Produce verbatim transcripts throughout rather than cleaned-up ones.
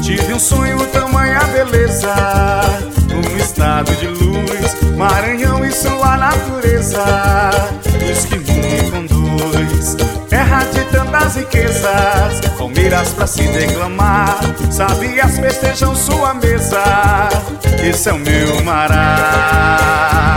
Tive um sonho, tamanha beleza, um estado de luz, Maranhão e sua natureza, luz que me conduz, terra de tantas riquezas, palmeiras pra se declamar, sabias festejam sua mesa, esse é o meu Mará,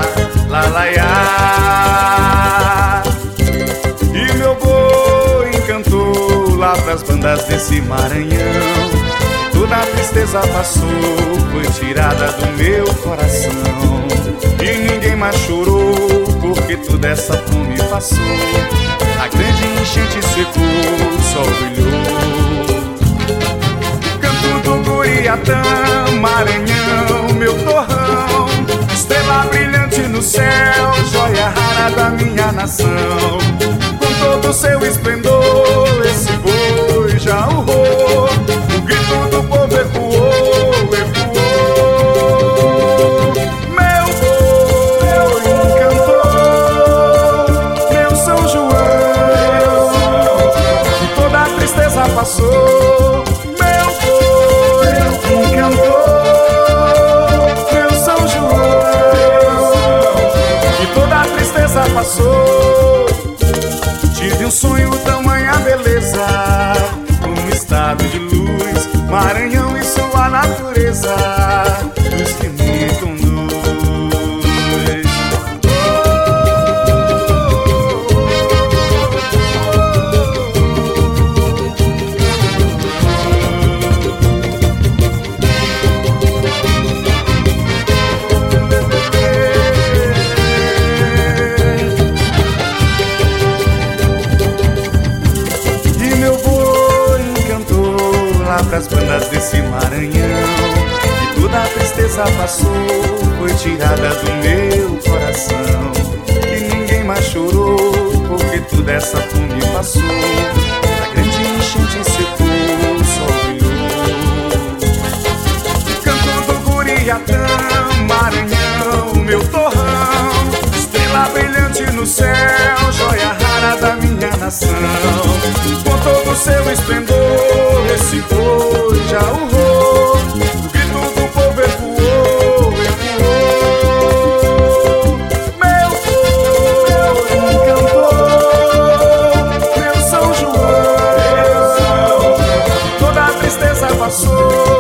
lalaiá. E meu boi encantou lá pras bandas desse Maranhão, toda a tristeza passou, foi tirada do meu coração. E ninguém mais chorou, porque toda essa fome passou. A grande enchente secou, o sol brilhou. Canto do Guriatã, Maranhão, meu torrão, estrela brilhante no céu, joia rara da minha nação. Com todo o seu esplendor, esse boi já urrou, o grito do povo ecoou, ecoou. Meu boi encantou, meu São João, e toda a tristeza passou. Meu boi encantou, meu São João, e toda a tristeza passou. Tive um sonho, tamanha beleza, um estado de luz, Maranhão e sua natureza, luz que me conduz. Pras bandas desse Maranhão, e toda a tristeza passou, foi tirada do meu coração. E ninguém mais chorou, porque toda essa fome passou. A grande enchente secou, o sol brilhou. Canto do Guriatã, Maranhão, meu torrão, estrela brilhante no céu, joia rara da minha nação. Com todo o seu esplendor, esse boi já urrou, o grito do povo ecoou, ecoou. Meu boi encantou, meu São João, toda a tristeza passou.